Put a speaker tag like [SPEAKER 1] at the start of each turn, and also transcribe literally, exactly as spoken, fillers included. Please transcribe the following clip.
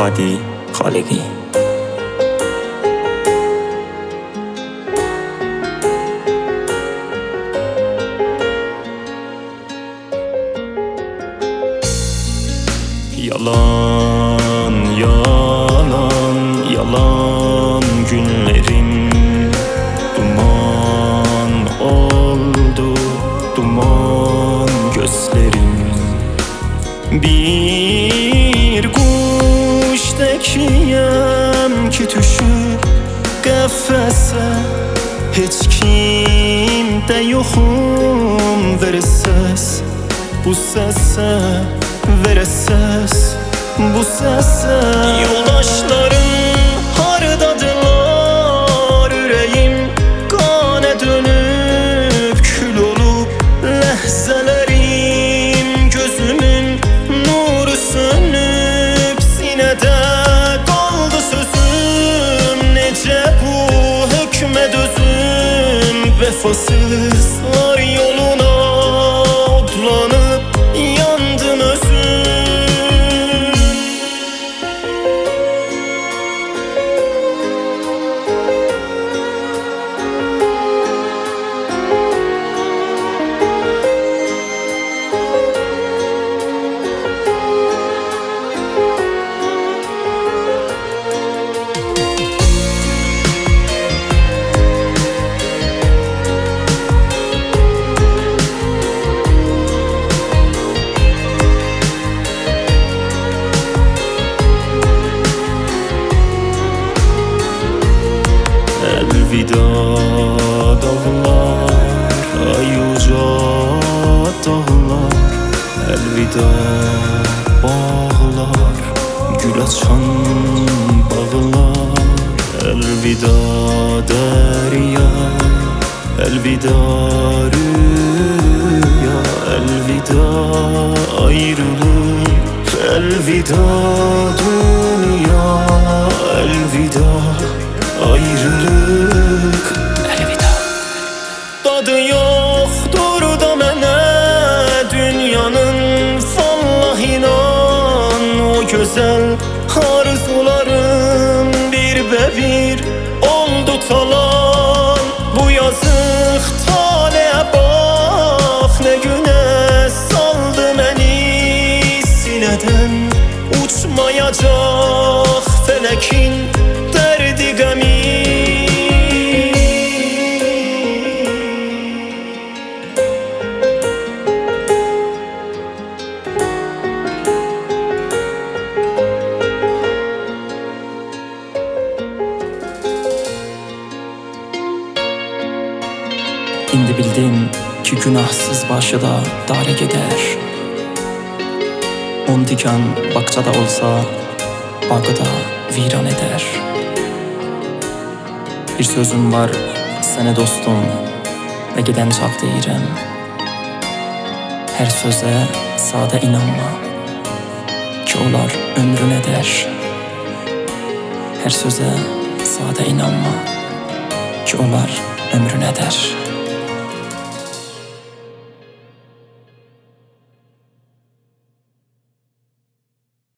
[SPEAKER 1] Hadi Xaliqi. Yalan, yalan, yalan günlerim duman oldu, duman gözlerim. Bir kuş tekiyem ki düşüp qəfəsə, heç kimdə yoxum, verə səs bu səsə, verə səs bu səsə. Yoldaşlarım hardadılar, ürəyim qana dönüb, kül olub ləhzələrim, gözümün nuru sönüb, sinədə qaldı sözüm, necə bu hökmə dözüm, vəfasızlar yoluna odlanıb yandım özüm. Elvida dağlar, ay uca dağlar, elvida bağlar, gül açan bağlar, elvida derya, elvida rüya, elvida ayrılık, elvida dünya, elvida ayrılık, elvida. Dadı yoxdur da mənə dünyanın, vallah inan, o gözəl arzularım bir-bə-bir oldu talan. Bu yazıq taleyə bax, nə günə saldı məni, sinədən uçmayacaq fələkin dərdi qəmi. İndi bildim ki günahsız başı da darə gedər. On tikan bağçada olsa, bağı da viran edər. Bir sözüm var sənə dostum və gedən çaq deyirəm. Hər sözə sadə inanma ki onlar ömrünə dər. Hər sözə sadə inanma ki onlar ömrünə dər.